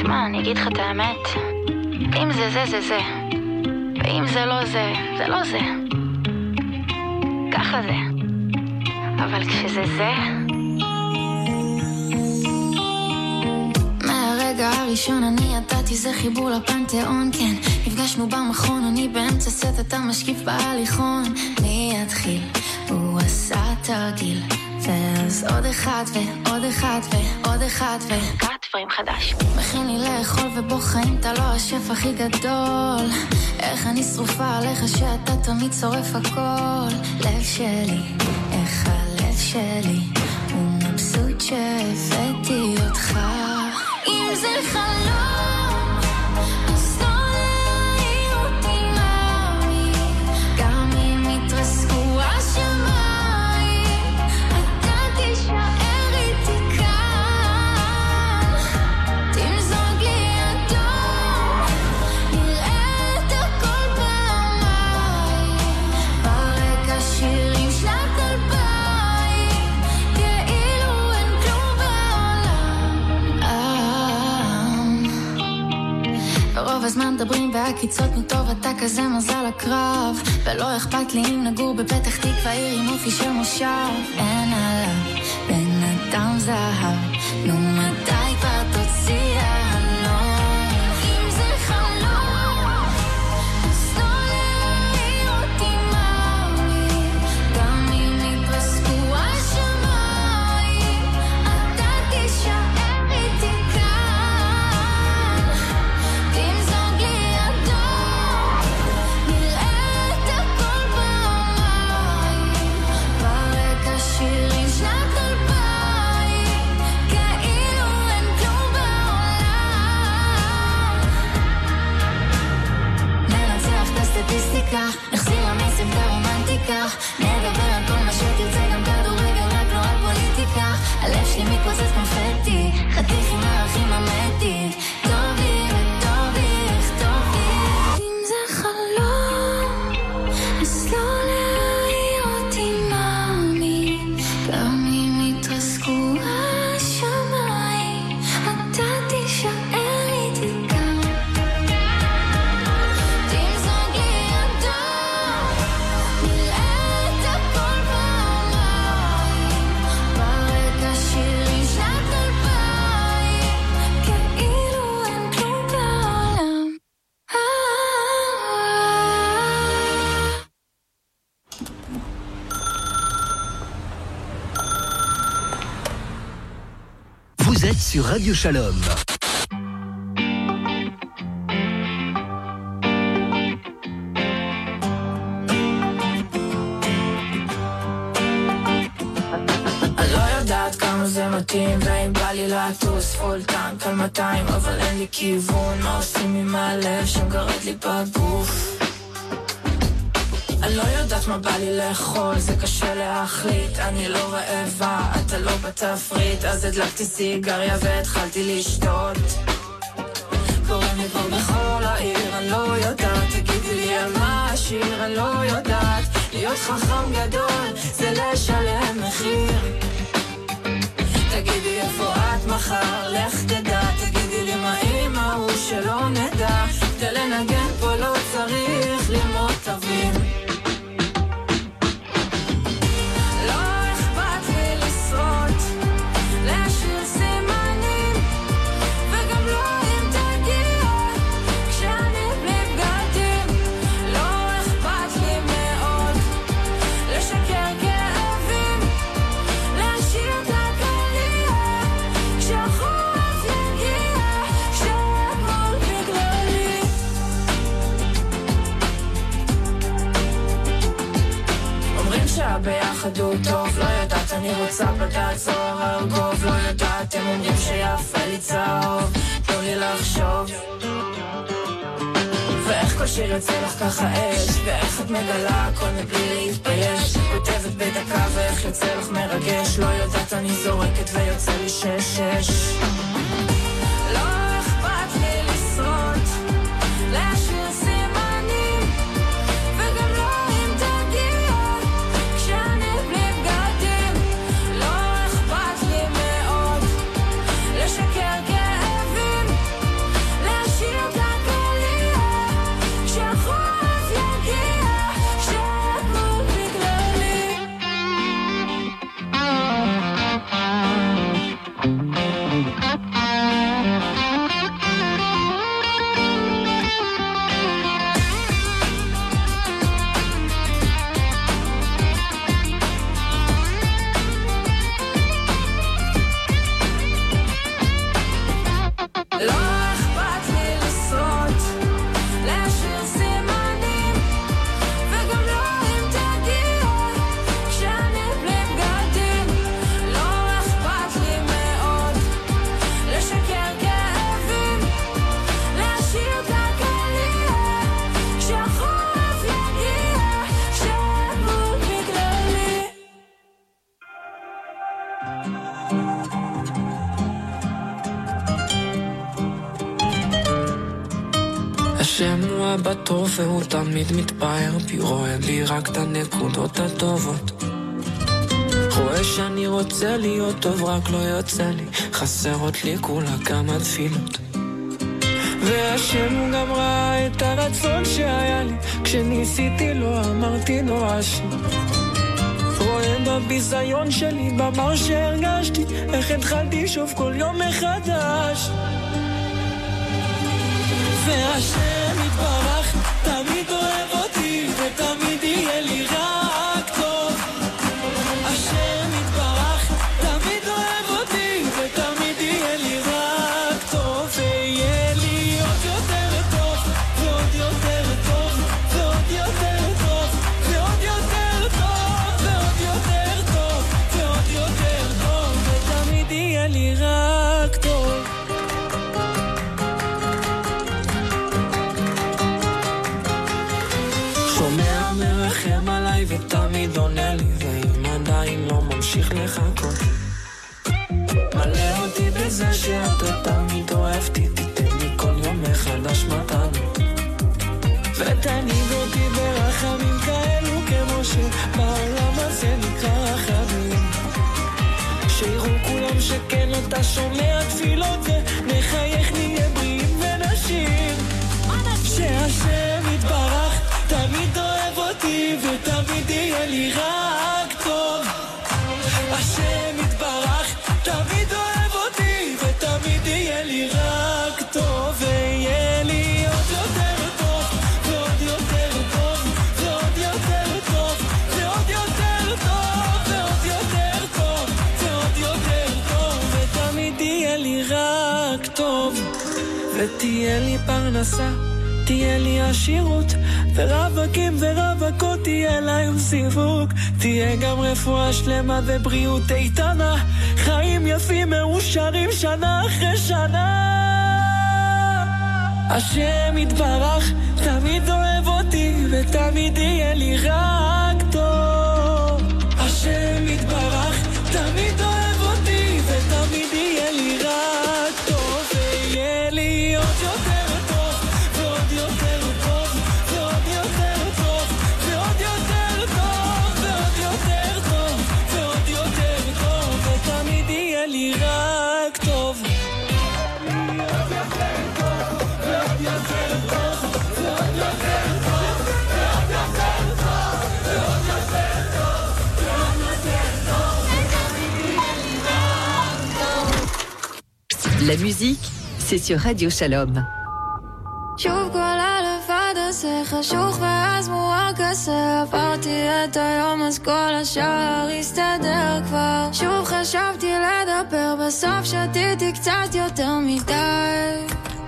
תשמע, אני אגיד לך את האמת. אם זה זה, זה זה. ואם זה לא זה, זה לא זה. ככה זה. אבל כשזה זה... מהרגע הראשון אני ידעתי זה חיבור לפנתיאון, כן. נפגשנו במכון, אני באמצע סט, אתה משקיף בהליכון. מי יתחיל? הוא עשה תרגיל. ואז עוד אחד ועוד אחד ועוד אחד וקט דברים חדש. מכין לי לאכול ובו חיים, אתה לא השף הכי גדול. איך אני שרופה עליך שאתה תמיד שורף הכל. לב שלי, איך הלב שלי הוא מבסוט שהבאתי אותך. אם זה חלום אז לא להעיר אותי מאמי. גם אם יתרסקו השמיים הזמן מדברים בהקיצות מטוב, אתה כזה מזל הקרב. ולא אכפת לי אם נגור בפתח תקווה, עיר עם אופי של מושב. אין עליו בן אדם זהב, נו מתי כבר תוציא העלון. אם זה חלום אז לא להעיר אותי מאמי. גם אם יתרסקו השמיים אתה תישאר איתי כאן. תמזוג לי אדום, נראה את הכל פעמיים. ברקע שירים שנת 2000, כאילו אין כלום בעולם. ננצח את הסטטיסטיקה, נחזיר למסים את הרומנטיקה. נדבר על כל מה שתרצה, גם כדורגל, רק לא על פוליטיקה. הלב שלי מתפוצץ קונפטי, חתיך עם הערכים המתי. טוב לי וטוב לי, איך טוב לי. אם זה חלום אז לא להעיר אותי מאמי. גם אם יתרסקו השמיים אתה תישאר איתי כאן. תמזוג לי אדום, נראה את הכל פעמיים. ברקע שירים שנת 2000, כאילו אין כלום בעולם. Vous êtes sur Radio Shalom. אני לא יודעת כמה זה מתאים, ואם בא לי לטוס פול טנק על 200, אבל אין לי כיוון. מה עושים עם הלב שמגרד לי בגוף? אני לא יודעת מה בא לי לאכול, זה קשה להחליט. אני לא רעבה, אתה לא בתפריט. אז הדלקתי סיגריה והתחלתי לשתות. קוראים לי פה בכל העיר, אני לא יודעת. תגידי לי על מה השיר, אני לא יודעת. להיות חכם גדול זה לשלם מחיר. תגידי איפה את מחר, לך תדע. תגידי לי מה אמא הוא שלא נדע. כדי לנגן פה לא צריך ללמוד תווים. לא אכפת לי לשרות, להשאיר סימנים, וגם לא אם תגיע כשאני בלי בגדים. לא אכפת לי מאוד לשקר כאבים, להשאיר את הקליעה כשהחורף יגיע, כשהכל בגללי. אומרים שהביחד הוא טוב, לא יודעת, אני רוצה בדעת זוהר הרגוב. לא יודעת, הם אומרים שיפה לי צהוב, תנו לי לחשוב. ואיך כל שיר יוצא לך ככה אש, ואיך את מגלה הכל מבלי להתבייש. כותבת בדקה ואיך יוצא לך מרגש. לא יודעת, אני זורקת ויוצא לי 6-6. לא אכפת לי לשרות, להשאיר סימנים, וגם לא אם תגיע כשאני בלי בגדים. לא אכפת לי מאוד לשקר כאבים, השם הוא אבא טוב והוא תמיד מתפאר בי, רואה בי רק את הנקודות הטובות, רואה שאני רוצה להיות טוב רק לא יוצא לי, חסרות לי כולה כמה תפילות. והשם הוא גם ראה את הרצון שהיה לי, כשניסיתי לא אמרתי נואש, רואה בביזיון שלי, במר שהרגשתי, איך התחלתי שוב כל יום מחדש. והשם יתברך תמיד אוהב אותי ותמיד יהיה לי רק טוב. השם יתברך תמיד אוהב אותי ותמיד יהיה לי רק טוב, ויהיה לי עוד יותר טוב ועוד יותר טוב ועוד יותר טוב ועוד יותר טוב ועוד יותר טוב ועוד יותר טוב, ותמיד יהיה לי רק טוב. שומע מרחם עליי ותמיד עונה לי, ואם עדיין לא ממשיך לחכות, מלא אותי בזה שאתה תמיד אוהבתי, תיתן לי כל יום מחדש מתנות, ותניג אותי ברחמים כאלו כמו שבעולם הזה נקרא רחמים, שיראו כולם שכן אתה שומע תפילות, ונחייך נהיה בריאים ונשיר. שהשם יתברך תמיד אוהב אותי ותמיד יהיה לי רק טוב. השם יתברך תמיד אוהב אותי ותמיד יהיה לי רק טוב, ויהיה לי עוד יותר טוב ועוד יותר טוב ועוד יותר טוב ועוד יותר טוב ועוד יותר טוב ועוד יותר טוב, ותמיד יהיה לי רק טוב. ותהיה לי פרנסה, תהיה לי עשירות, ורווקים ורווקות תהיה להם סיווג, תהיה גם רפואה שלמה ובריאות איתנה, חיים יפים מאושרים שנה אחרי שנה. השם יתברך תמיד אוהב אותי ותמיד יהיה לי רק טוב. השם יתברך תמיד אוהב אותי ותמיד יהיה לי רק טוב, ויהיה לי עוד יותר טוב ועוד יותר טוב ועוד יותר טוב ועוד יותר טוב ועוד יותר טוב ועוד יותר טוב, ותמיד יהיה לי רק טוב. La musique, c'est sur Radio Shalom. שוב כל הלבד הזה חשוך ואז מואר כזה, עברתי את היום אז כל השאר הסתדר כבר. שוב חשבתי לדבר, בסוף שתיתי קצת יותר מדי.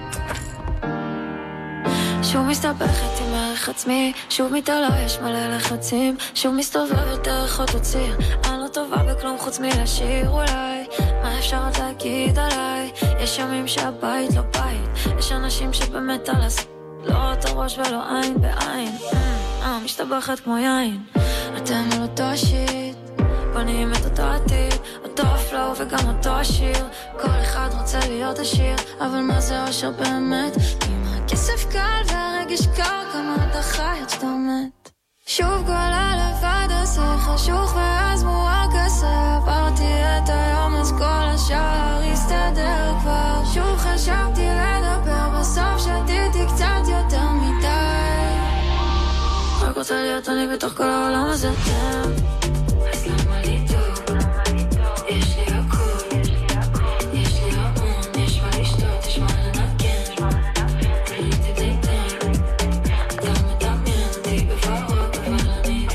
שוב מסתבכת עם ערך עצמי, שוב מתעלה יש מלא לחצים, שוב מסתובבת דרך אותו ציר, אני לא טובה בכלום חוץ מלשיר אולי. מה אפשר עוד להגיד עליי? יש ימים שהבית לא בית, יש אנשים שבאמת על לא רואות הראש ולא עין בעין, משתבחת כמו יין. אתם על אותו שיט, בונים את אותו עתיד, אותו פלואו וגם אותו השיר, כל אחד רוצה להיות עשיר, אבל מה זה אושר באמת? אם הכסף קל והרגש קר, כמה אתה חי עד שאתה מת. שוב כל הלבד הזה חשוך ואז מואר כזה, עברתי את היום אז כל השאר הסתדר כבר. שוב חשבתי לדבר, בסוף שתיתי קצת יותר מדי. רק רוצה להיות אני בתוך כל העולם הזה. אז למה לי טוב? יש לי הכל, יש לי המון, יש מה לשתות, יש מה לנגן, תהיתי תיתן, אתה מדמיין אותי בברות, אבל אני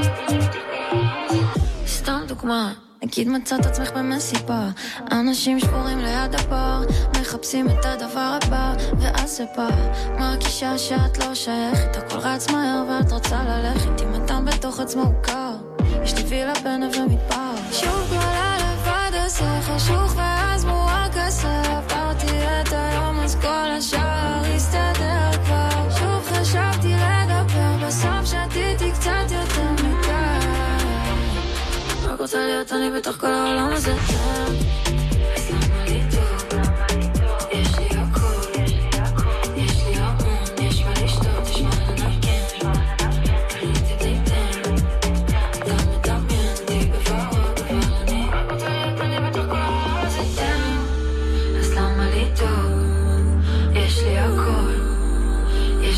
סתם דוגמה, נגיד מצאת עצמך במסיבה, אנשים שבורים ליד הבר, מחפשים את הדבר הבא, ואז זה בא, מרגישה שאת לא שייכת, הכל רץ מהר ואת רוצה ללכת, אם אדם בתוך עצמו הוא קר, יש לי וילה בנווה מדבר. שוב כל הלבד הזה חשוך ואז מואר כזה, עברתי את היום אז כל השאר הסתדר כבר. שוב חשבתי לדבר, בסוף שתיתי קצת יותר מדי. רק רוצה להיות אני בתוך כל העולם הזה. אז למה לי טוב? יש לי הכל, יש לי המון, יש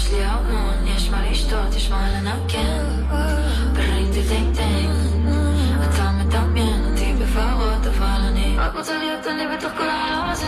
יש לי המון, יש מה לשתות, יש מה לנגן ברינג די דינג דינג אתה מדמיין אותי בברות אבל אני רק רוצה להיות אני בתוך כל העולם הזה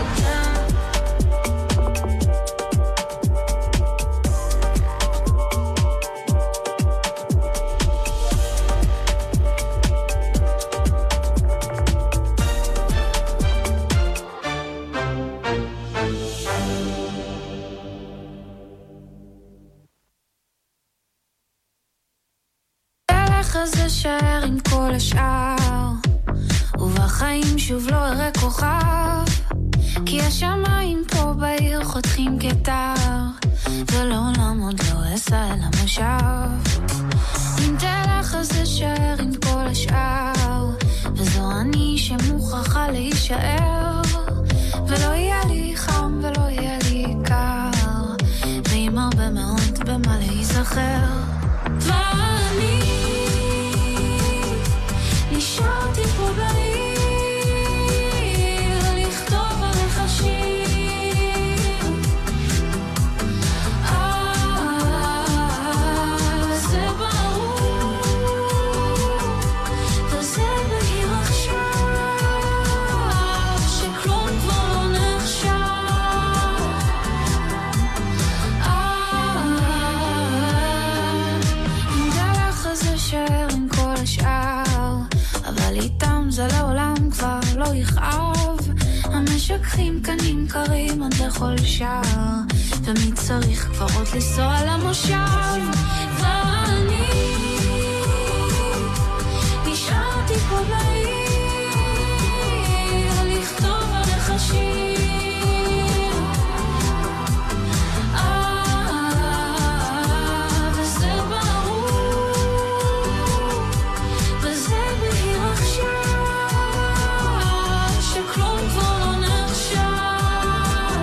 זה שער עם כל השאר ובחיים שוב לא אראה כוכב כי השמיים פה בעיר חותכים כתר ולעולם עוד לא אסע אל המושב אם תלך אז זה שער עם כל השאר וזו אני שמוכרחה להישאר ולא יהיה לי חם ולא יהיה לי קר ועם הרבה מאוד במה להיזכר ואני נשארתי פה בעיר לכתוב עליך שיר זה ברור וזה בהיר עכשיו שכלום כבר לא נחשב אם דרך הזה שער עם כל השאר אבל איתם זה לעולם כבר לא יכאב המשככים כאן נמכרים עד לכל שער ומי צריך כבר עוד לנסוע למושב ואני נשארתי פה בעיר לכתוב עליך שיר וזה ברור וזה שכלום כבר לא נחשב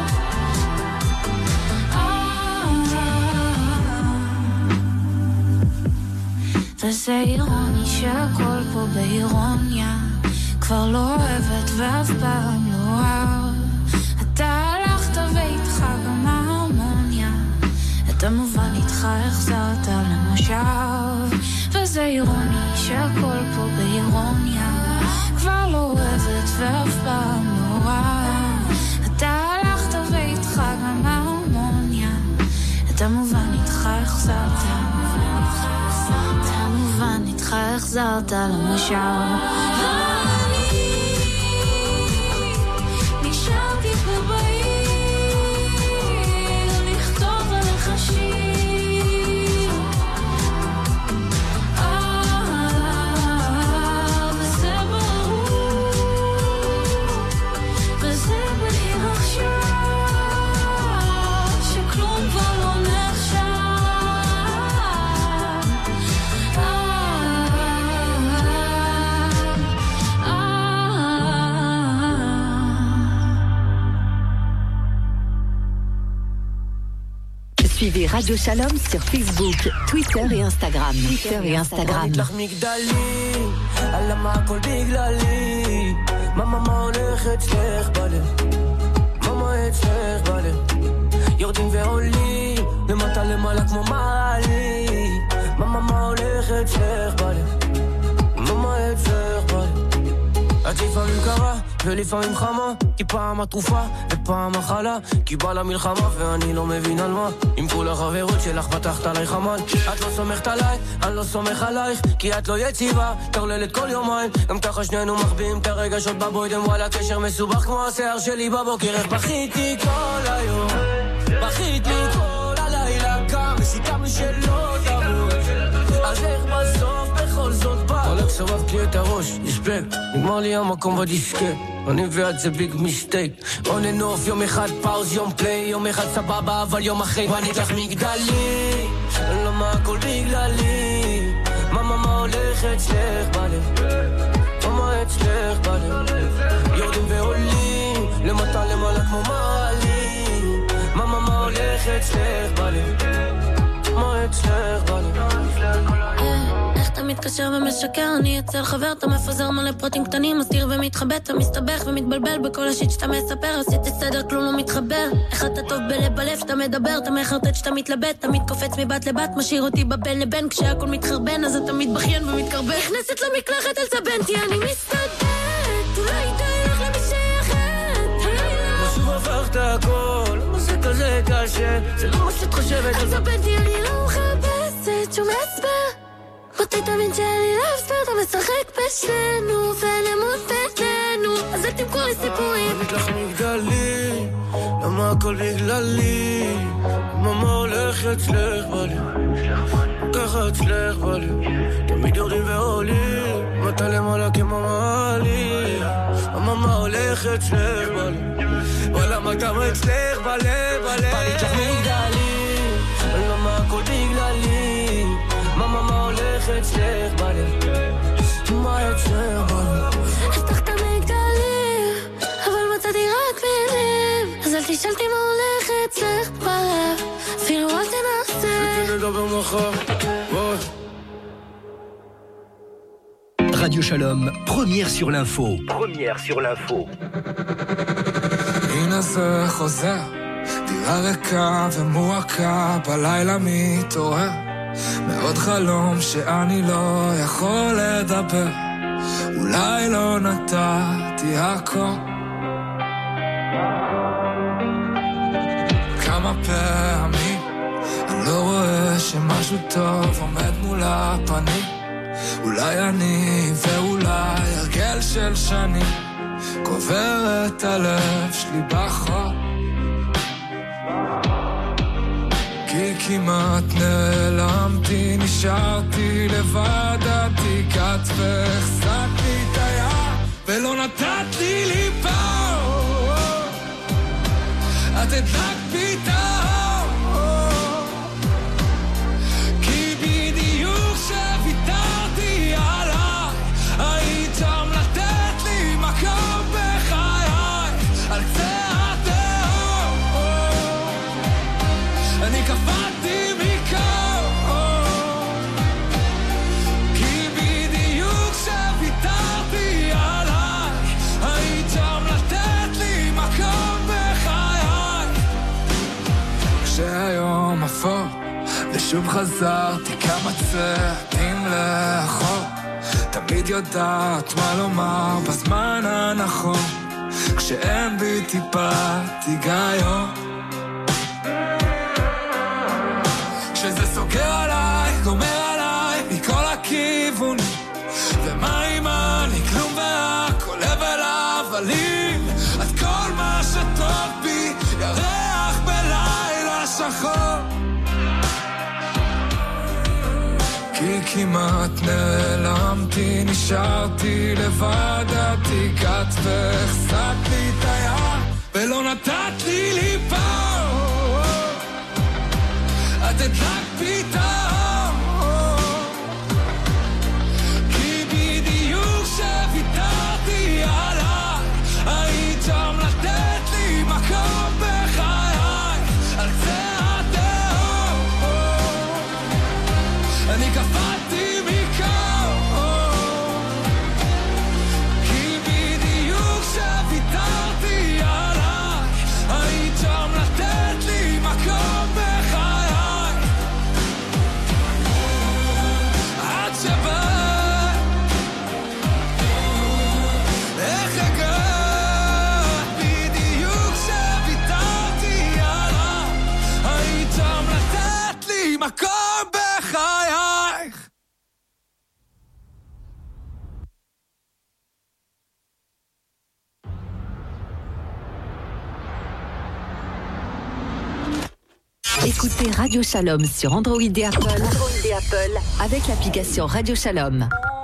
וזה אירוני שהכל פה באירוניה כבר לא אוהבת ואף פעם לא אוהב אתה הלכת ואיתך גם ההרמוניה את המובן איתך החזרת למושב וזה אירוני שהכל פה באירוניה כבר לא אוהבת ואף פעם לא אוהב אתה הלכת ואיתך גם ההרמוניה את המובן איתך החזרת את המובן איתך החזרת למושב ואני נשארתי פה בעיר לכתוב עליך שיר וזה ברור וזה בהיר עכשיו שכלום כבר לא נחשב Suivez Radio Shalom sur Facebook, Twitter et Instagram. לך מגדלי, על למה הכל בגללי מה הולך אצלך בלב מה אצלך בלב יורדים ועולים למטה למעלה כמו מעלי מה הולך אצלך בלב מה אצלך בלב את לפעמים קרה ולפעמים חמה כי פעם התרופה ופעם החלה כי בא למלחמה ואני לא מבין על מה עם כל החברות שלך פתחת עליי חמן את לא סומכת עליי, אני לא סומך עלייך כי את לא יציבה, תרללת כל יומיים גם ככה שנינו מחביאים את הרגשות בבוידם וואלה קשר מסובך כמו השיער שלי בבוקר איך בכיתי כל היום בכית לי כל הלילה גם וסיכמנו שלא תמות אז איך בסוף בכל זאת בא הולך סובבת לי את הראש, נשפק נגמר לי המקום בדיסקט אני ואת זה ביג מיסטייק on and off יום אחד פאוז יום פליי יום אחד סבבה אבל יום אחרי ואני לך מגדלי למה הכל בגללי מה הולך אצלך בלב מה אצלך בלב יורדים ועולים למטה למעלה כמו מעלים מה הולך אצלך בלב מה אצלך בלב איך אתה מתקשר ומשקר, אני אצל חבר, אתה מפזר מלא פרטים קטנים, מסתיר ומתחבט, אתה מסתבך ומתבלבל בכל השיט שאתה מספר, עשיתי סדר, כלום לא מתחבר, איך אתה טוב בלב בלב שאתה מדבר, אתה מחרטט שאתה מתלבט, אתה מתקופץ מבת לבת, משאיר אותי בבין לבין, כשהכל מתחרבן, אז אתה מתבכיין ומתקרבן, נכנסת למקלחת אל סבנתי, אני מסתדרת, אולי די לך למי שייכת, ושוב הפכת הכל, זה כזה קשה, זה לא מה שאת חושבת, אל סבנתי, אני לא מחפשת שום הסבר, אותי תמיד שלי להספר, אתה משחק בשלנו ונמות בינינו, אז אל תמכור לי סיפורים. תמיד לך מגדלי, למה הכל בגללי, ממה הולך אצלך בלי, ככה אצלך בלי, תמיד יורדים ועולים, מתה למעלה כמו מעלי, ממה הולך אצלך בלי, וואלה מה גם אצלך בלב בלב, תמיד לך מגדלי, למה הכל בגללי, מה הולך אצלך בלב, מה אצלך בלב, הבטחת מגדלים, אבל מצאתי רק מילים, אז אל תשאלתי מה הולך אצלך בלב, אפילו אל תנסה. נדבר מחר, בואי. Radio Shalom, première sur l'info. Première sur l'info. הנה זה חוזר, דירה ריקה ומועקה, בלילה מתעורר מאוד חלום שאני לא יכול לדבר, אולי לא נתתי הכל, כמה פעמים אני לא רואה שמשהו טוב עומד מול הפנים, אולי אני ואולי הרגל של שנים קובר את הלב שלי בחור, כי כמעט נעלמתי, נשארתי לבד, עתיקת והחזקת לי את היד ולא נתת לי ליפול, את הדלקת בי את האור, כי בדיוק שוויתרתי עליי היית שם לתת לי מקום בחיי, על קצה התהום אני קפאתי מקור, כי בדיוק שוויתרתי עליי היית שם לתת לי מקום בחיי, כשהיום אפור ושוב חזרתי כמה צעדים לאחור, תמיד יודעת מה לומר בזמן הנכון, כשאין בי טיפת היגיון, כשזה סוגר עליי, גומר עליי מכל הכיוונים, ומה אם אני כלום והכל הבל הבלים, את כל מה שטוב בי ירח בלילה שחור, כי כמעט נעלמתי, נשארתי לבד, עתיקת והחזקת לי את היד ולא נתת לי ליפול, את הדלקת בי את האור, כי בדיוק שוויתרתי עליי היית שם לתת לי מקום בחיי, על קצה התהום אני קפאתי מקור, כי בדיוק שוויתרתי עליי היית שם לתת לי מקום בחיי, עד שבא איך הגעת, בדיוק שוויתרתי עליי היית שם לתת לי מקום בחייך. Écoutez Radio Shalom sur Android et Apple, avec l'application Radio Shalom.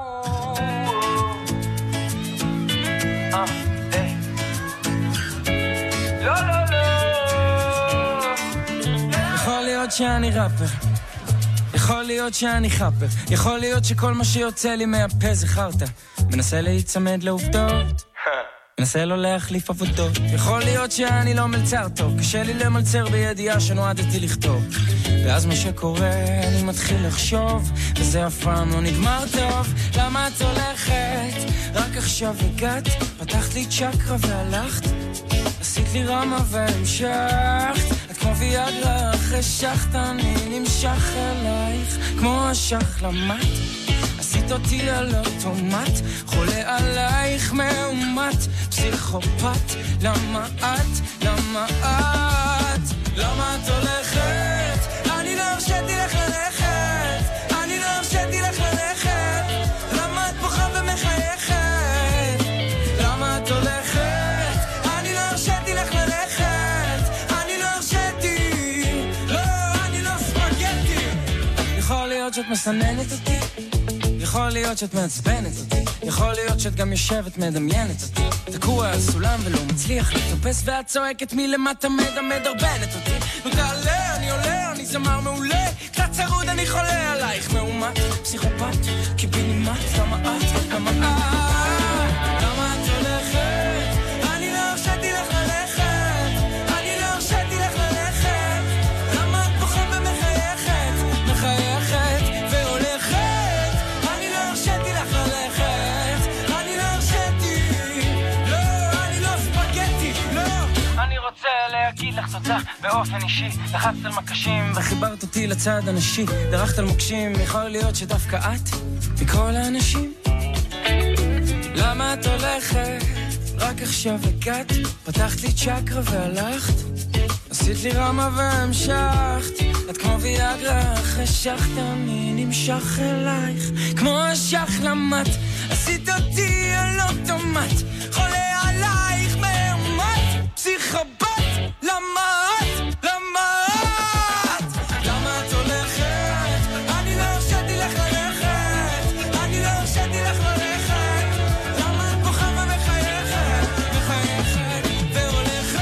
יכול להיות שאני ראפר, יכול להיות שאני חפר, יכול להיות שכל מה שיוצא לי מהפה זה חרטה, מנסה להיצמד לעובדות, מנסה לא להחליף עבודות. יכול להיות שאני לא מלצר טוב, קשה לי למלצר בידיעה שנועדתי לכתוב. ואז מה שקורה, אני מתחיל לחשוב, וזה אף פעם לא נגמר טוב. למה את הולכת? רק עכשיו הגעת, פתחת לי צ'קרה והלכת, עשית לי רמה והמשכת. את כמו ויאגרה אחרי שחת, אני נמשך אלייך כמו השחלמת. עשית אותי על אוטומט, חולה עלייך מאומת, פסיכופת. למה את? למה את? למה את הולכת? אני לא הרשיתי לך ללכת, אני לא הרשיתי לך ללכת. למה את בוכה ומחייכת? למה את הולכת? אני לא הרשיתי לך ללכת, אני לא הרשיתי. לא, אני לא ספגטי. יכול להיות שאת מסננת אותי, יכול להיות שאת מעצבנת אותי, יכול להיות שאת גם יושבת מדמיינת אותי, תקוע על סולם ולא מצליח לטופס, ואת צועקת מלמטה מדרבנת אותי. נו תעלה, אני עולה, אני זמר מעולה, קצת צרוד, אני חולה עלייך מאומת, פסיכופת, קיבינימט. למה את? למה את? למה את הולכת? אני לא הרשיתי לך ללכת, אני לא הרשיתי לך ללכת. למה את בוכה ומחייכת? מחייכת והולכת. אני לא הרשיתי לך ללכת, אני לא הרשיתי. לא, אני לא ספגטי, לא. אני רוצה להגיד לך תודה באופן אישי, לחצת על מקשים וחיברת אותי לצד הנשי, דרכת על מוקשים, יכול להיות שדווקא את מכל האנשים. למה את הולכת? רק עכשיו הגעת, פתחת לי צ'קרה והלכת, עשית לי רמה והמשכת. את כמו ויאגרה אחרי שחת, אני נמשך אלייך כמו השחלמת. עשית אותי על אוטומט, חולה עלייך מאומת, פסיכופת. למה את? למה את? למה את הולכת? אני לא הרשיתי לך ללכת, אני לא הרשיתי לך ללכת. למה את בוכה ומחייכת? מחייכת והולכת.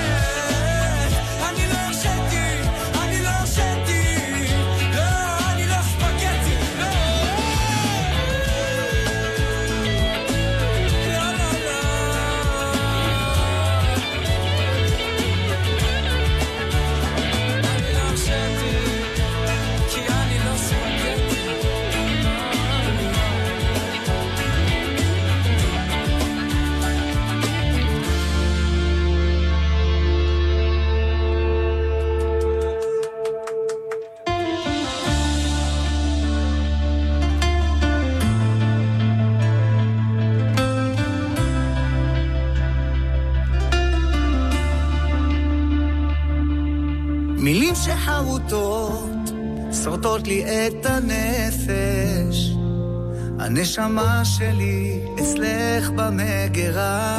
אני לא הרשיתי, אני לא הרשיתי. לא, אני לא ספגטי, לא. לא, לא, לא. אני לא הרשיתי, כי אני לא ספגטי. מילים שחרוטות שורטות לי את הנפש, הנשמה שלי אצלך במגרה,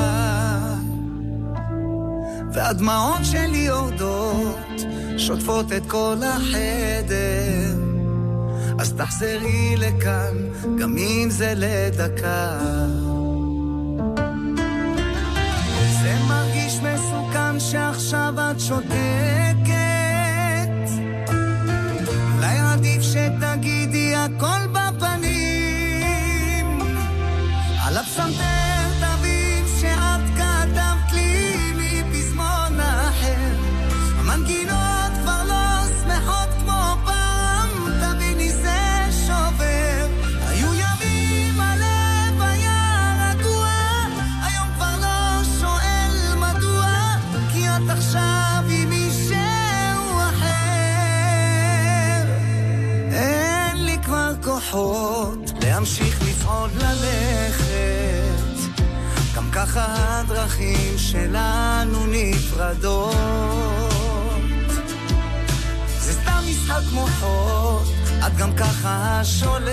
והדמעות שלי יורדות שוטפות את כל החדר. אז תחזרי לכאן גם אם זה לדקה. זה מרגיש מסוכן שעכשיו את שותקת, אולי עדיף שתגידי הכל בפנים. על הפסנתר תבין שאת כתבת לי מפזמון אחר, המנגינות כבר לא שמחות כמו פעם, תביני זה שובר. היו ימים הלב היה רגוע, היום כבר לא שואל מדוע, כי את עכשיו עם מישהו אחר. אין לי כבר כוחות להמשיך לפעוד ללכת, גם ככה הדרכים שלנו נפרדות. זה סתם משחק מוחות, את גם ככה שולטת,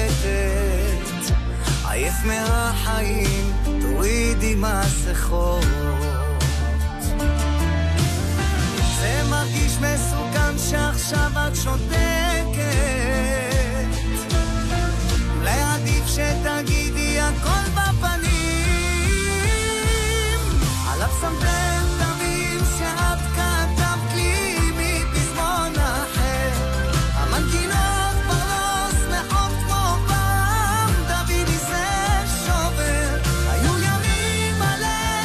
עייף מהחיים תורידי מסכות. זה מרגיש מסוכן שעכשיו את שותקת, אולי עדיף שתגידי הכל בפנים. על הפסנתר תבין שאת כתבת לי מפזמון אחר, המנגינות כבר לא שמחות כמו פעם, תביני זה שובר. היו ימים הלב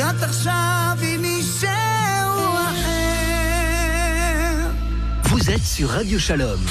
את עכשיו עם מישהו אחר. Vous êtes sur Radio Shalom.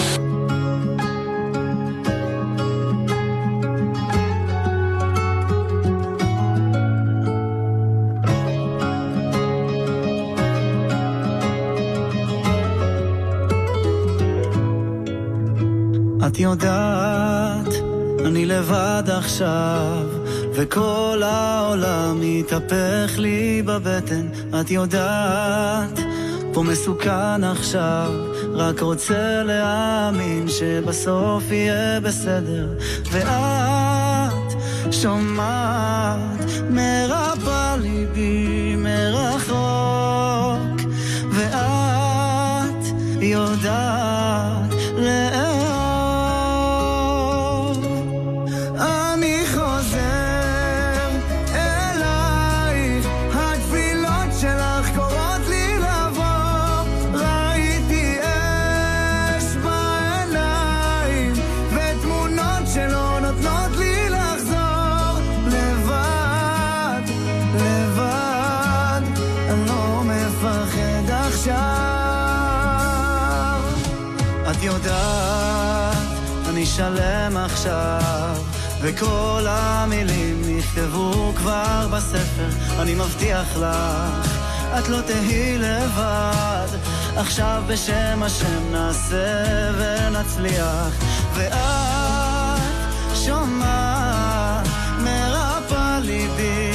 את יודעת, אני לבד עכשיו, וכל העולם מתהפך לי בבטן. את יודעת, פה מסוכן עכשיו, רק רוצה להאמין שבסוף יהיה בסדר. ואת שומעת, מרפא ליבי מרחוק, ואת יודעת לאהוב. אני חוזר אלייך, התפילות שלך קוראות לי לבוא. ראיתי אש בעיניים ותמונות שלא נותנות לי לחזור. לבד, לבד, אני לא מפחד עכשיו. את יודעת, אני שלם עכשיו, וכל המילים נכתבו כבר בספר. אני מבטיח לך, את לא תהי לבד. עכשיו בשם השם נעשה ונצליח. ואת שומעת, מרפא ליבי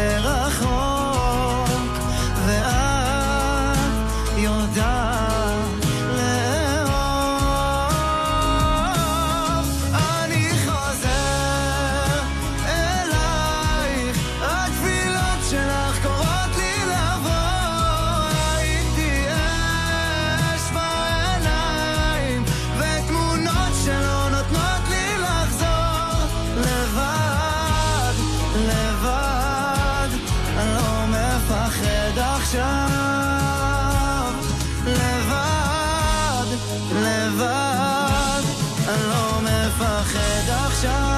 מרחוק, ואת יודעת עכשיו. לבד, לבד, אני לא מפחד עכשיו.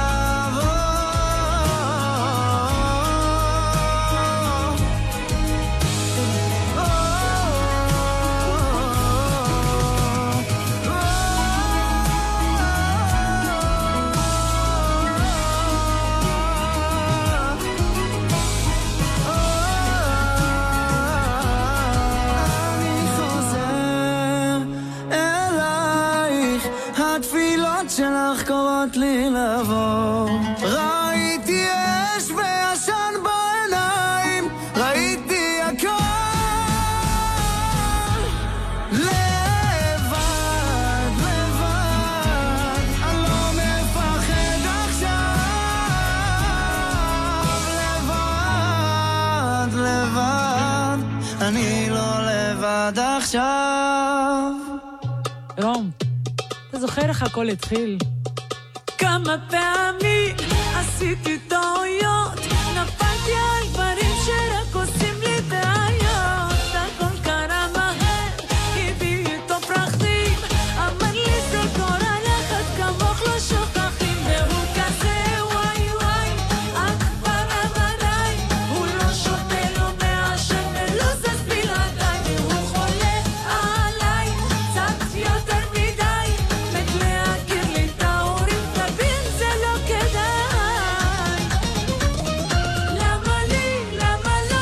שלך קוראות לי לבוא. ראיתי אש ועשן בעיניים, ראיתי הכל. לבד, לבד, אני לא מפחד עכשיו. לבד, לבד, אני לא לבד עכשיו. שלום, אתה זוכר איך הכל התחיל? כמה פעמים עשיתי טעויות, נפלתי על דברים שרק עושים לי בעיות. הכל קרה מהר, הביא איתו פרחים, אמר לי זה קורה לכת כמוך לא שוכחים. והוא כזה וואי וואי, אכבר אמריי, הוא לא שותה לו מהשם ולא זז בלעדיי. והוא חולה עליי, קצת יותר מדי, מת להכיר לי את ההורים, תבין זה לא כדאי. למה לי, למה לא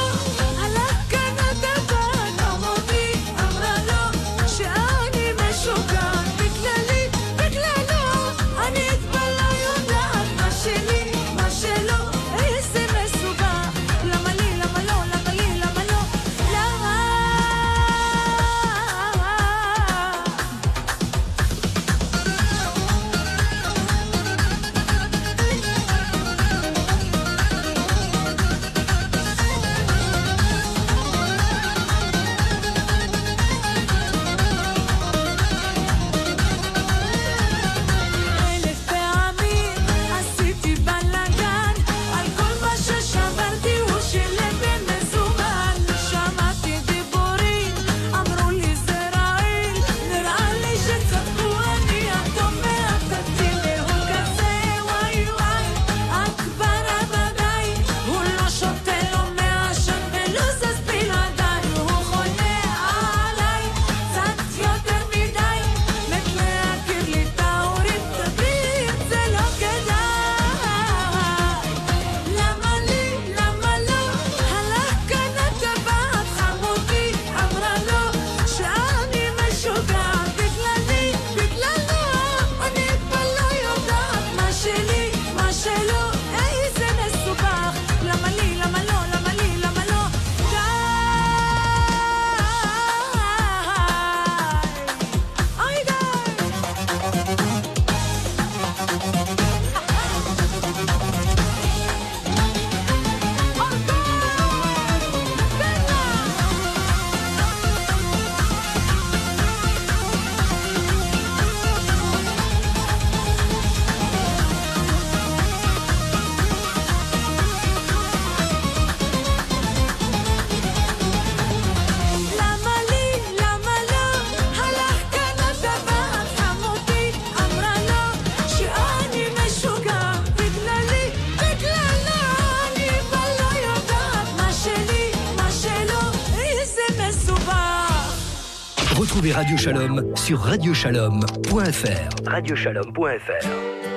Retrouvez Radio Shalom sur radioshalom.fr. Radioshalom.fr.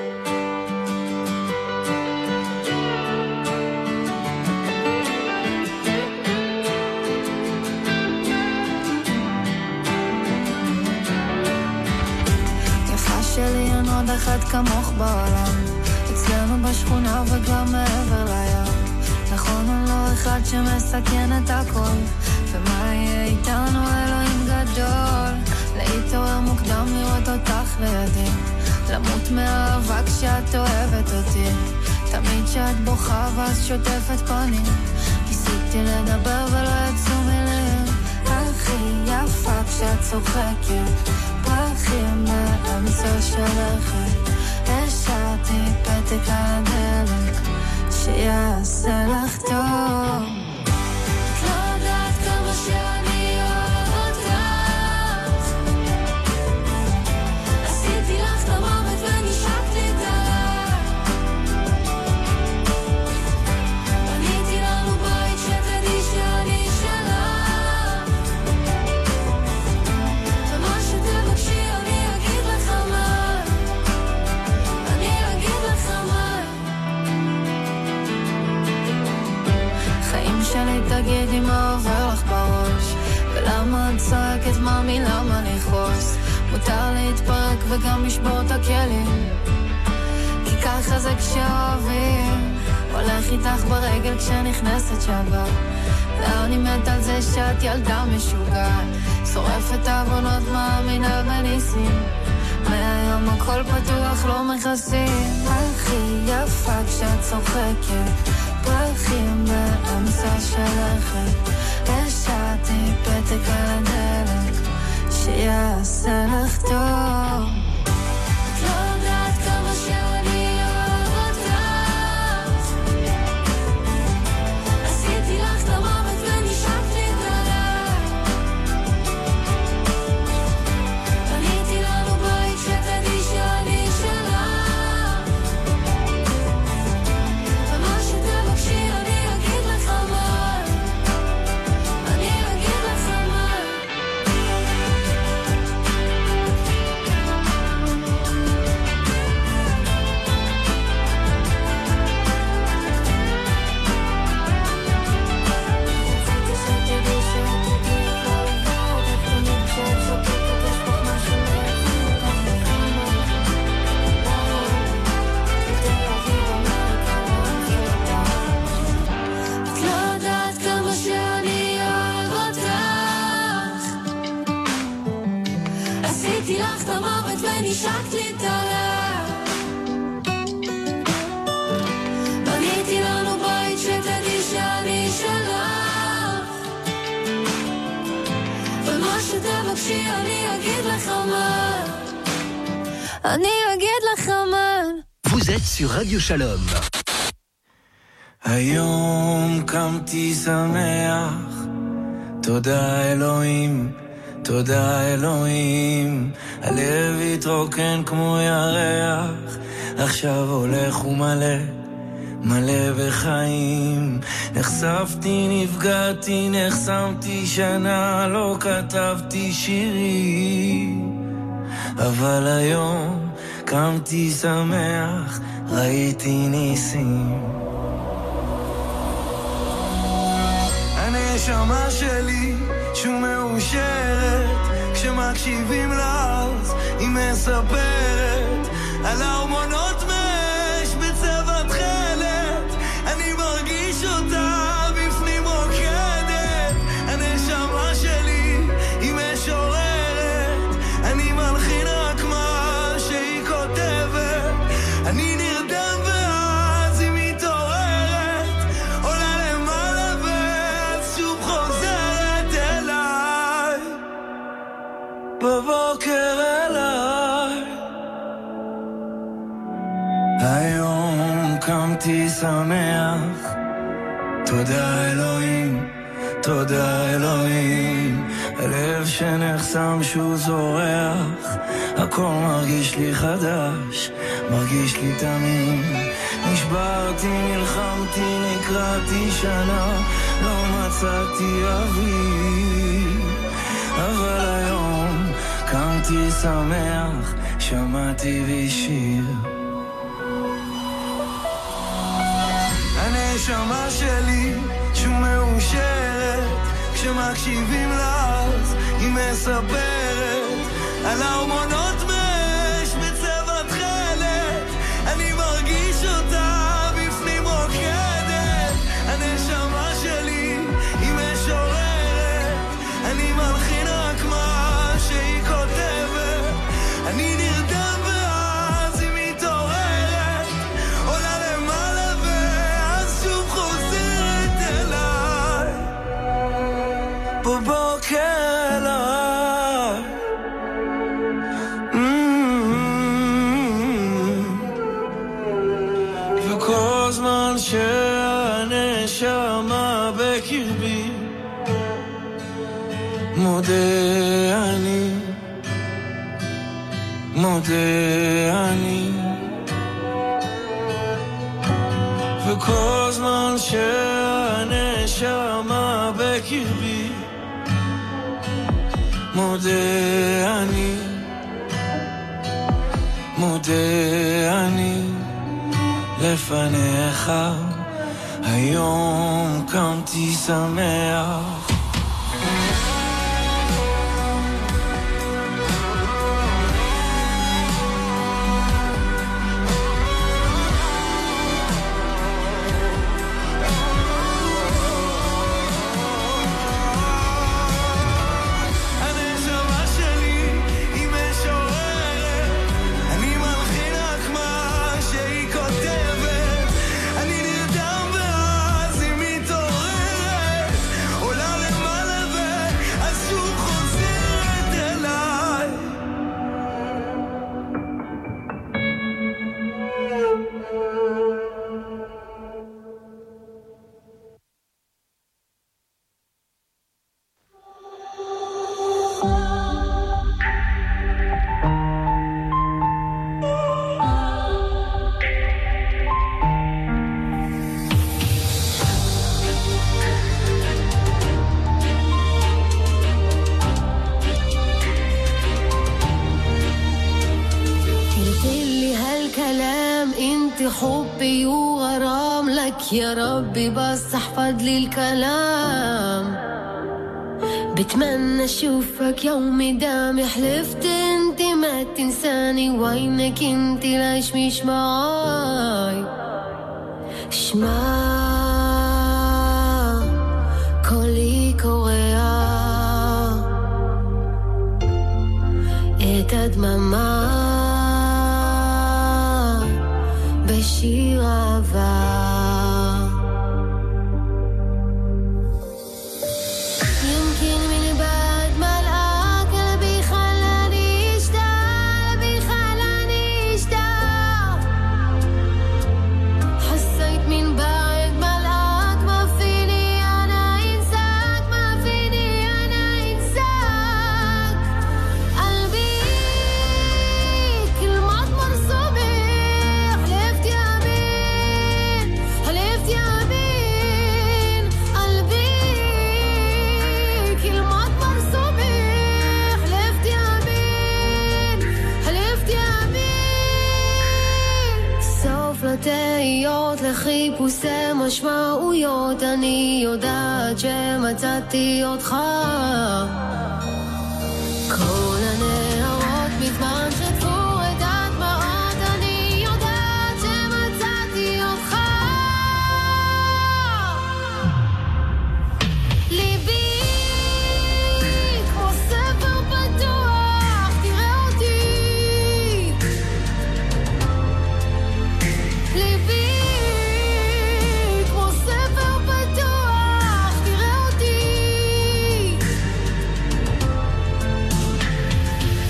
שלי אין עוד אחד כמוך בעולם, אצלנו בשכונה וגם מעבר לים. נכון אני לא אחד שמסכן את הכל, ומה יהיה איתנו אלוהים גדול. להתעורר מוקדם לראות אותך לידי, למות מאהבה כשאת אוהבת אותי, תמיד כשאת בוכה ואז שוטפת פנים. ניסיתי לדבר ולא יצאו מילים, הכי יפה כשאת צוחקת, פרחים באמצע שלכת, השארתי פתק על הדלק שיעשה לך טוב. את לא יודעת כמה שאני אוהב אותך, עשיתי לך את המוות ונשקתי את הלב, בניתי לנו בית שתדעי שאני שלך, ומה שתבקשי אני אגיד לך מה, אני אגיד לך מה. חיים שלי תגידי מה עובר לך בראש, ולמה את צועקת מאמי למה לכעוס, מותר להתפרק וגם לשבור את הכלים, כי ככה זה כשאוהבים, הולך איתך ברגל כשנכנסת שבת, ואני מת על זה שאת ילדה משוגעת, שורפת אבונות מאמינה בניסים, מהיום הכל פתוח לא מכסים, הכי יפה כשאת צוחקת, פרחים באמצע שלכת, השארתי פתק על הדלק שיעשה לך טוב. את לא יודעת כמה שאני אוהב אותך, עשיתי לך את המוות ונשקתי את הלב, בניתי לנו בית שתדעי שאני שלך, ומה שתבקשי אני אגיד לך מה, אני אגיד לך מה. את לא יודעת כמה שאני אוהב אותך, עשיתי לך את המוות ונשקתי את הלב, בניתי לנו בית שתדעי שאני שלך, ומה שתבקשי אני אגיד לך מה, אני אגיד לך מה. Vous êtes sur Radio Shalom. היום קמתי שמח, תודה אלוהים, תודה אלוהים, הלב התרוקן כמו ירח, עכשיו הולך ומלא, מלא בחיים, נחשפתי, נפגעתי, נחסמתי שנה, לא כתבתי שירים, אבל היום קמתי שמח, ראיתי ניסים. הנשמה שלי שמאושרת, כשמקשיבים לה אז היא מספרת על ההורמונות מאש בצבע תכלת, אני מרגיש אותה בפנים רוקדת. הנשמה שלי היא משוררת, אני מלחין רק מה שהיא כותבת, אני נרדם ואז היא מתעוררת, עולה למעלה ואז שוב חוזרת אליי, בבוקר אליי. היום קמתי שמח, תודה אלוהים, תודה אלוהים, הלב שנחסם שהוא זורח, הכל מרגיש לי חדש, מרגיש לי תמים, נשברתי, נלחמתי, נקראתי שנה, לא מצאתי אוויר, אבל היום קמתי שמח, שמעתי בשיר. הנשמה שלי שמאושרת, כשמקשיבים לה אז היא מספרת על ההורמונות מאש בצבע תכלת. אני מרגיש אותה בפנים רוקדת. הנשמה שלי היא משוררת, אני מלחין רק מה שהיא כותבת. אני נרדם ואז היא מתעוררת, עולה למעלה ואז שוב חוזרת אליי בבוקר אליי. וכל זמן שהנשמה בקרבי מודה אני, מודה אני. וכל זמן שהנשמה בקרבי מודה אני, מודה אני. לפניך היום קמתי שמח. حبي وغرام لك يا ربي بس احفظ لي الكلام. بتمنى اشوفك يومي دامي حلفت انت ما تنساني وينك انت ليش مش معاي. شما קולי קורע את הדממה בשיר אהבה. يمكن من بعد ما القاك قلبي خلاني اشتاق، قلبي خلاني اشتاق. حسيت من بعد ما القاك ما فيني انا انساك، ما فيني انا انساك. قلبي كل ما اضمر صبح حلفت يمين، حلفت يمين. قلبي كل ما اضمر صبح حلفت يمين، حلفت يمين. סוף לתהיות לחיפושי משמעויות, אני יודעת שמצאתי אותך. כל הנערות מזמן שטפו את הדמעות, אני יודעת שמצאתי אותך. ליבי כמו ספר פתוח, תראה אותי. ליבי כמו ספר פתוח, תראה אותי.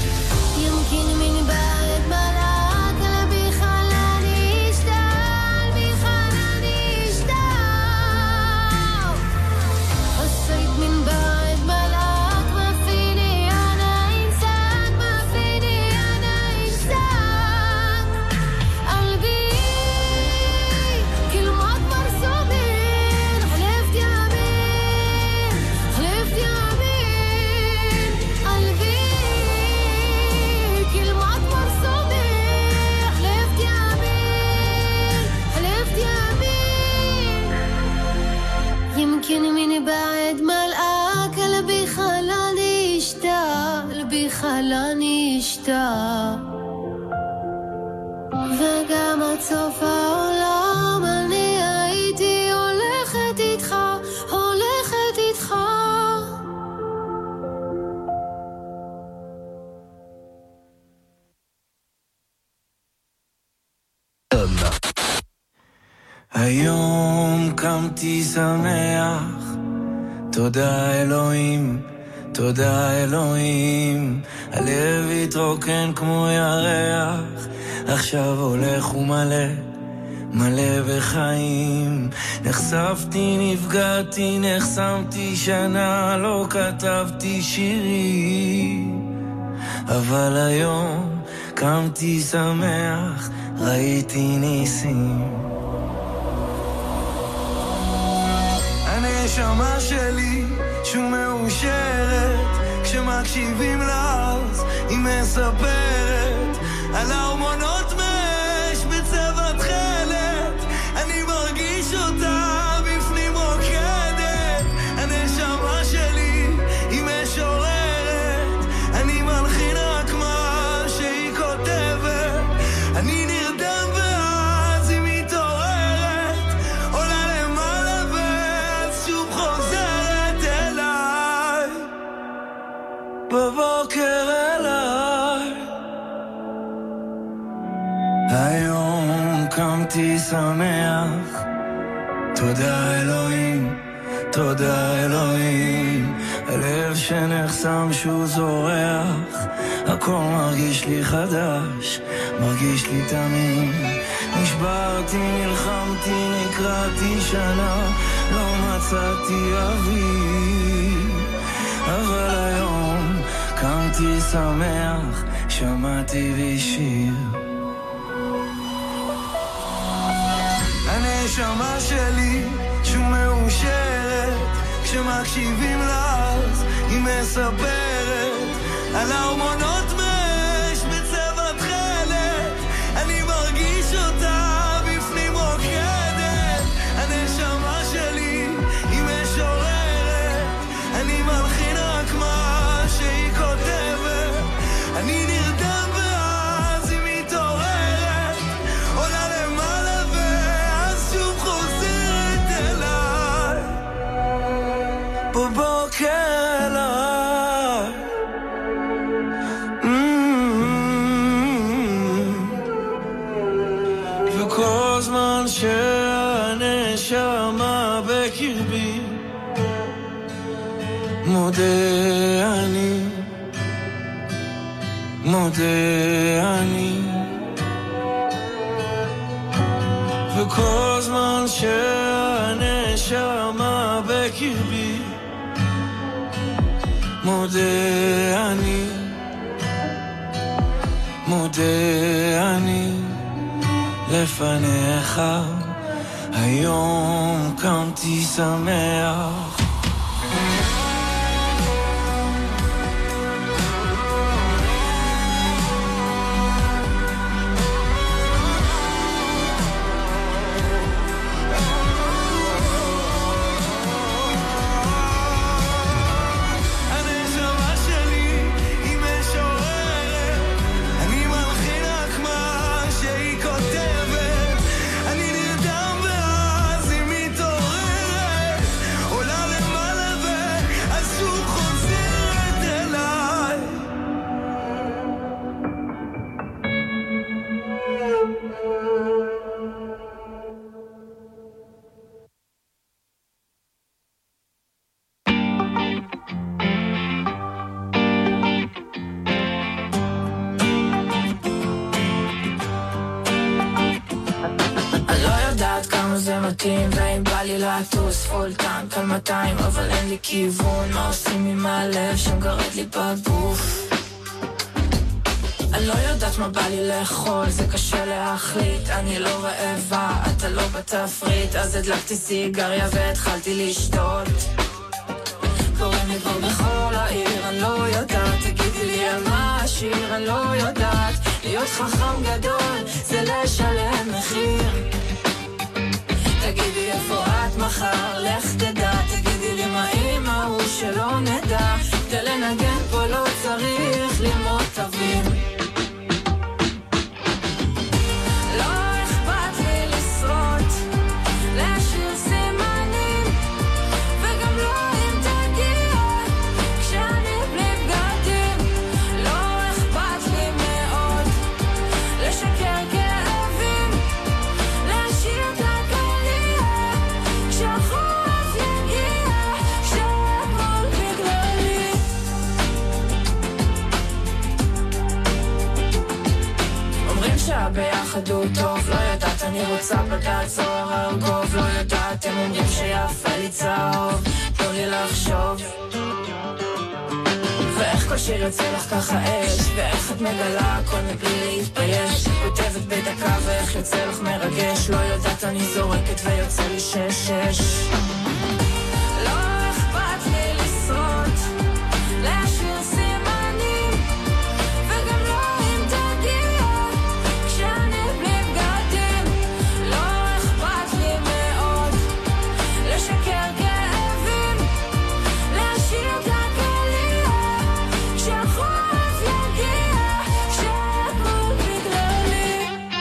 היום קמתי שמח, תודה אלוהים, תודה אלוהים. הלב התרוקן כמו ירח, עכשיו הולך ומלא, מלא בחיים. נחשפתי, נפגעתי, נחסמתי שנה, לא כתבתי שירים, אבל היום קמתי שמח, ראיתי ניסים. הנשמה שלי שוב מאושרת, כשמקשיבים לה אז היא מספרת על ההורמונות מש בצבע תחלת. אני מרגיש אותה בפנים רוקדת, הנשמה שלי היא משוררת, אני מלחין רק מה שהיא כותבת. אני נרדם ואז היא מתעוררת, עולה למעלה ואז שוב חוזרת אליי, בבוקר אליי. היום קמתי שמח, תודה אלוהים, תודה אלוהים. הלב שנחסם שוב זורח, הכל מרגיש לי חדש, מרגיש לי תמים. נשברתי, נלחמתי, נקראתי שנה, לא מצאתי אוויר, אבל היום קמתי שמח, שמעתי בשיר. הנשמה שלי שוב מאושרת, כשמקשיבים לה אז היא מספרת על ההורמונות מש בצבע תחלת. אני מרגיש אותה בפנים רוקדת, הנשמה שלי היא משוררת, אני מלחין רק מה שהיא כותבת. אני נרדם ואז היא מתעוררת, עולה למעלה ואז שוב חוזרת אליי, בבוקר אליי. וכל זמן שהנשמה בקרבי מודה אני, מודה אני. וכל זמן שהנשמה בקרבי מודה אני, מודה אני לפניך. היום קמתי שמח. ואם בא לי לטוס פול טנק על 200, אבל אין לי כיוון. מה עושים עם הלב שמגרד לי בגוף? אני לא יודעת מה בא לי לאכול, זה קשה להחליט. אני לא רעבה, אתה לא בתפריט. אז הדלקתי סיגריה והתחלתי לשתות. קוראים לי פה בכל העיר, אני לא יודעת. תגידי לי על מה השיר, אני לא יודעת. להיות חכם גדול זה לשלם מחיר. תגידי איפה את מחר, לך תדע. תגידי לי מה אמא הוא שלא נדע. כדי לנגן פה לא צריך ללמוד תווים. לא אכפת לי לשרות, להשאיר סימנים, וגם לא אם תגיע כשאני בלי בגדים. לא אכפת לי מאוד לשקר כאבים, טוב, לא יודעת, אני רוצה בדעת זוהר הרגוב, לא יודעת, הם אומרים שיפה לי צהוב, תנו לי לחשוב. ואיך כל שיר יוצא לך ככה אש, ואיך את מגלה הכל מבלי להתבייש, כותבת בדקה ואיך יוצא לך מרגש, לא יודעת, אני זורקת ויוצא לי 6-6. לא אכפת לי לשרוד, להשאיר סימנים, וגם לא אם תגיע כשאני בלי בגדים. לא אכפת לי מאוד לשקר כאבים, להשאיר את הקליעה כשהחורף יגיע, כשהכל בגללי.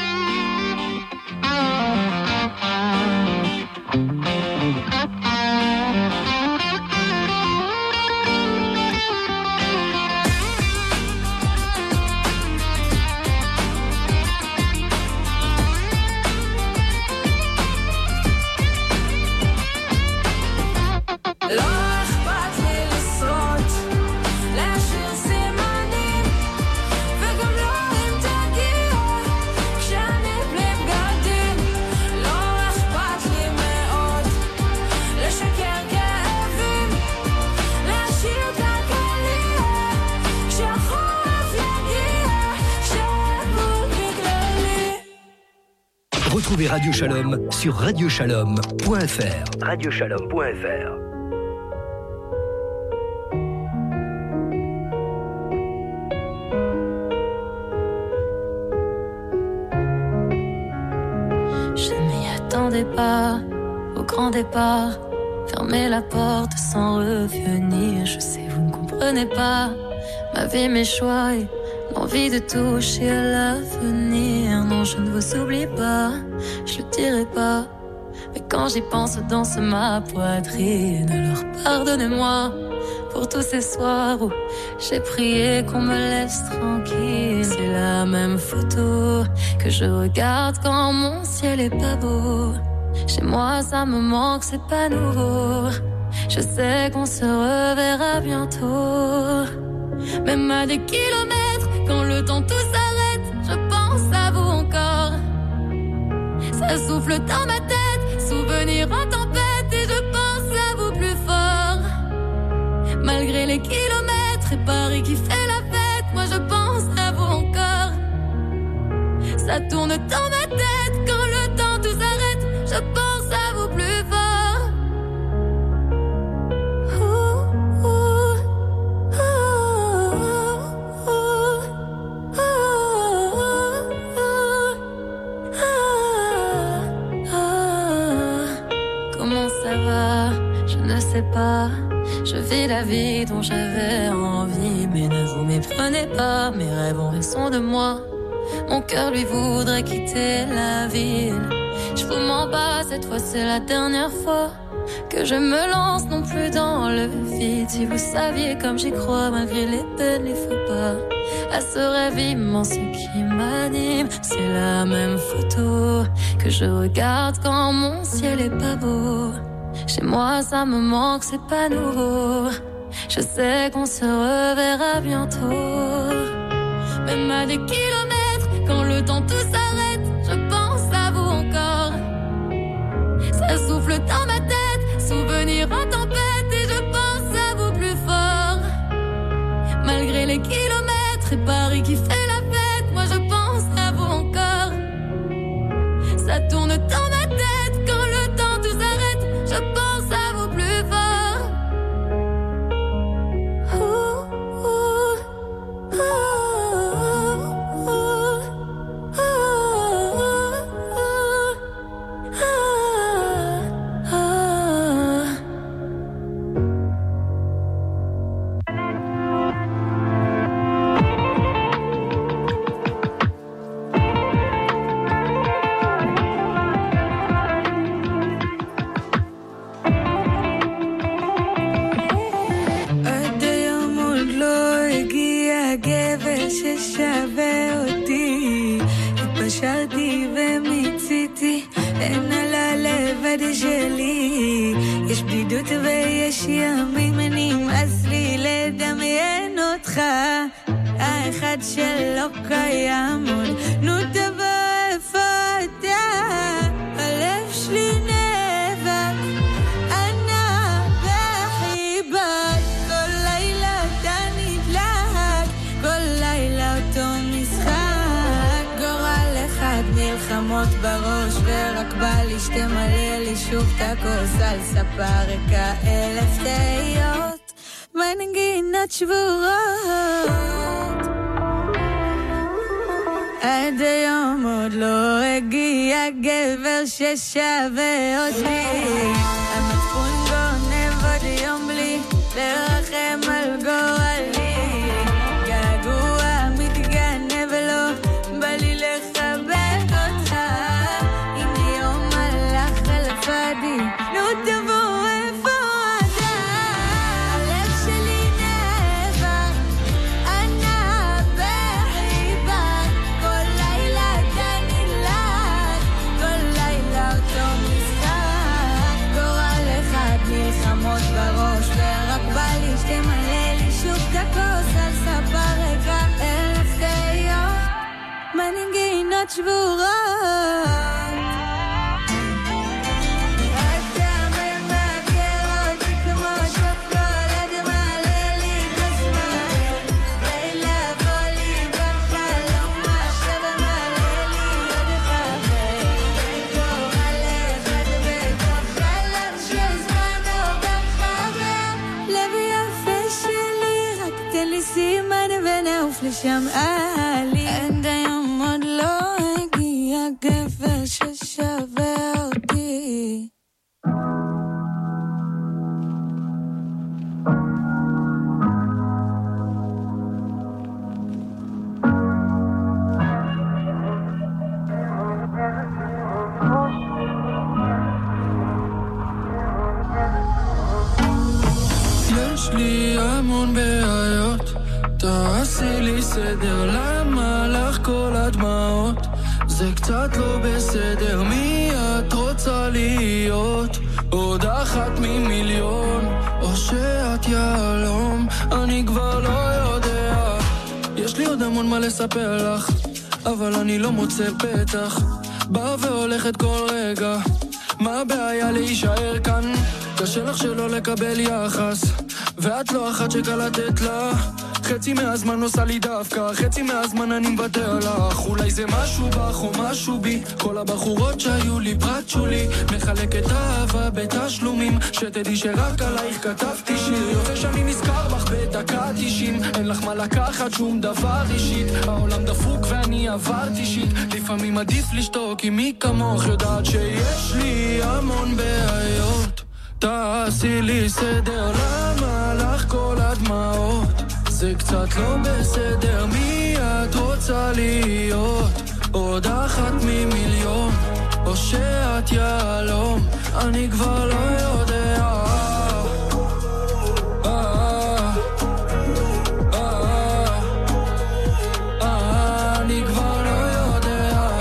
לא אכפת לי לשרוד, להשאיר סימנים, וגם לא אם תגיע כשאני בלי בגדים. לא אכפת לי מאוד לשקר כאבים, להשאיר את הקליעה כשהחורף יגיע, כשהכל בגללי. Retrouvez Radio Shalom sur radioshalom.fr. Radioshalom.fr. Je m'y attendais pas au grand départ. Fermer la porte sans revenir. Je sais, vous ne comprenez pas ma vie, mes choix et l'envie de toucher à l'avenir. Non, je ne vous oublie pas, je le dirai pas. Mais quand j'y pense, danse ma poitrine. Alors pardonnez-moi pour tous ces soirs où j'ai prié qu'on me laisse tranquille. C'est la même photo que je regarde quand mon ciel est pas beau. Chez moi ça me manque, c'est pas nouveau. Je sais qu'on se reverra bientôt. Même à des kilomètres, quand le temps tout s'arrête, je pense à vous encore. Ça souffle dans ma tête, souvenir en tempête, et je pense à vous plus fort. Malgré les kilomètres et Paris qui fait la fête, moi je pense à vous encore. Ça tourne dans ma tête, quand le temps tout s'arrête, je pense à vous plus fort. Comment ça va? Je ne sais pas. Je vis la vie dont j'avais envie, mais ne vous méprenez pas, mes rêves ont raison de moi. Mon cœur lui voudrait quitter la ville. Je vous mens pas, cette fois c'est la dernière fois que je me lance non plus dans le vide. Si vous saviez comme j'y crois, malgré les peines, les faux pas, à ce rêve immense qui m'anime. C'est la même photo que je regarde quand mon ciel est pas beau. Chez moi ça me manque, c'est pas nouveau. Je sais qu'on se reverra bientôt. Même à des kilomètres, quand le temps tout s'arrête, je pense à vous encore. Ça souffle dans ma tête, souvenir en tempête, et je pense à vous plus fort. Malgré les kilomètres et Paris qui fait la fête, moi je pense à vous encore. Ça tourne dans ma tête, quand le temps tout s'arrête, je pense à vous plus fort. ששווה אותי, התפשרתי ומיציתי, אין על הלבד שלי, יש בדידות ויש ימים, אני נמאס לי לדמיין אותך, האחד שלא קיים עוד, נו תבוא איפה בראש ורק בא לי שתמלא לי שוב את הכוס על ספה ריקה 1000 תהיות מנגינות שבורות עד היום עוד לא הגיע גבר ששווה אותי המצפון גונב עוד יום בלי לרחם על גורלי געגוע מתגנב ולא בא לי לחבק אותך הנה יום הלך אל פאדי נו תבוא איפה אתה הלב שלי נאבק ענה בחיבה כל לילה אתה נלעד כל לילה אותו משחק גורל אחד מלחמות בראש ורק בא לי שתמלא לי שוב דקות על ספה ריקה 1000 תהיות מנגינות שבורות לשם אהלי עד היום עוד לא הגיע גבר ששווה אותי יש לי המון בעיות תעשי לי סדר, למה לך כל הדמעות? זה קצת לא בסדר, מי את רוצה להיות? עוד אחת ממיליון, או שאת יעלום, אני כבר לא יודע. יש לי עוד המון מה לספר לך, אבל אני לא מוצא פתח. בא והולכת כל רגע, מה הבעיה להישאר כאן? קשה לך שלא לקבל יחס, ואת לא אחת שקלטת לה. חצי מהזמן עושה לי דווקא, חצי מהזמן אני מוותר לך. אולי זה משהו בך או משהו בי, כל הבחורות שהיו לי פרט שולי, מחלק את האהבה בתשלומים, שתדעי שרק עלייך כתבתי שיר. יוצא שאני נזכר בך בדקה 90, אין לך מה לקחת שום דבר אישית, העולם דפוק ואני עברתי שיט, לפעמים עדיף לשתוק כי מי כמוך יודעת שיש לי המון בעיות. תעשי לי סדר, למה לך כל הדמעות? זה קצת לא בסדר, מי את רוצה להיות? עוד אחת ממיליון, או שאת יעלום, אני כבר לא יודע. אני כבר לא יודע.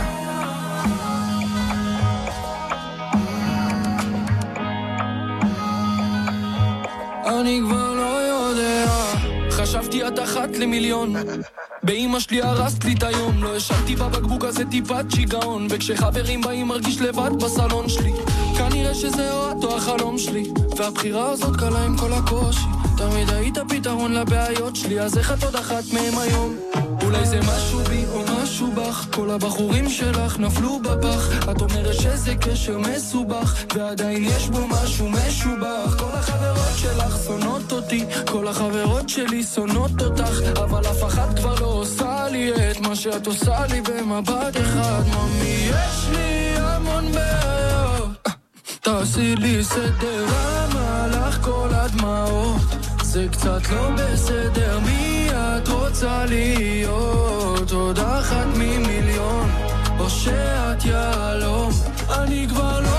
אני כבר לא יודע. חשבתי את אחת למיליון, באמא שלי הרסת לי את היום, לא השבתי בבקבוק הזה טיפת שיגעון, וכשחברים באים מרגיש לבד בסלון שלי, כנראה שזה או את או החלום שלי, והבחירה הזאת קלה עם כל הקושי, תמיד היית פתרון לבעיות שלי, אז איך את עוד אחת מהם היום? אולי זה משהו בי או משהו בך, כל הבחורים שלך נפלו בפח, את אומרת שזה קשר מסובך, ועדיין יש בו משהו משובח. כל החברות שלך שונאות אותי, כל החברות שלי שונאות אותך, אבל אף אחת כבר לא עושה לי את מה שאת עושה לי במבט אחד. ממי יש לי המון בעיות, תעשי לי סדר, למה לך כל הדמעות? זה קצת לא בסדר, מי את רוצה להיות? עוד אחת ממיליון, או שאת יעלום, אני כבר לא